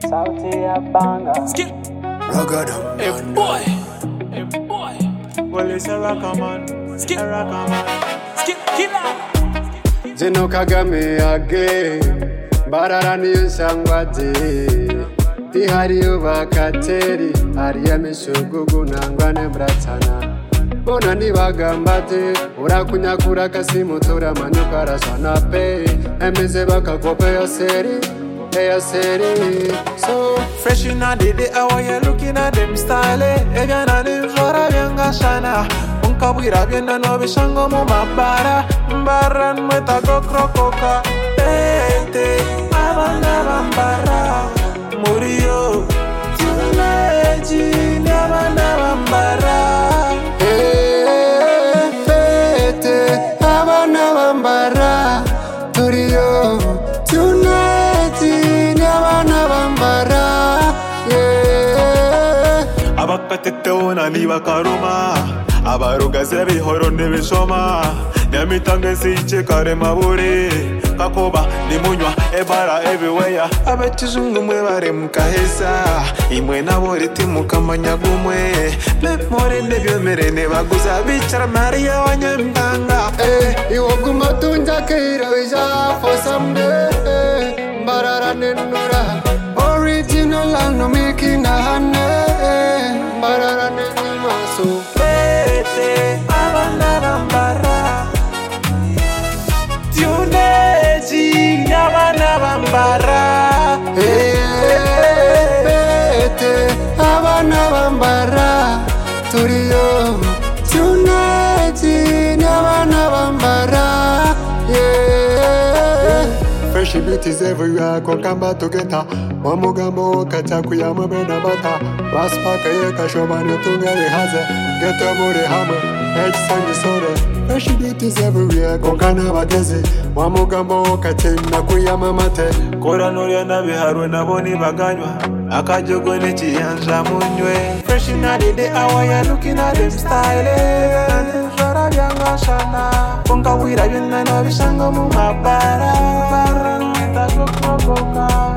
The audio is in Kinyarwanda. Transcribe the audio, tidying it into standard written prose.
Sauti ya banga. Skip. Ragadam. Hey boy. Hey boy. Well, it's a rockaman. Skip. A rockaman. Skip killer. Zino Kagame again. Bararani usangwaje. Tihari ubakateri. Ariya mishugugu nangwane mratana. Bona nibagambate. Urakunyakura kasimutura manyukara sana pe. Emeze bakakope ya seri. So fresh in the day, how you looking at them style? Ega na dem zora bianga shana. Unkabwira bienda no bishango mu mabara. Mbaran mweta go krokoka. Tete abana bambara. Murio tuneji ni abana bambara. Tete abana bambara. Turio Abakatete ona niba karuma abaruga zebihoro nebishoma nyamitange siche kare mabure kakoba nimunywa ebara everywhere abetizungu mwe bare mukahesa imwe nabo riti mukamanya gumwe lepmore nebyomere nebaguza bicara Maria wanyembanga iwo gumatunja keira wija for someday barara nenura original and no making a hane barara nenima so pete abana bambara tuneji abana bambara pete abana bambara turiyo tuneji abana bambara fresh beauties everywhere kokamba tugeta wamugambo katakuya mabena bata baspaka yeka shobani tungari haze geta more hama sangi sore fresh beauties everywhere kokana bageze wamugambo katina kuyama mate kora noria nabiharwe naboni baganywa akajogo n'ikiyanja munywe fresh in the day how you looking at them style zora byanga shana unkabwira bienda no bishango mu mabara. Barang tak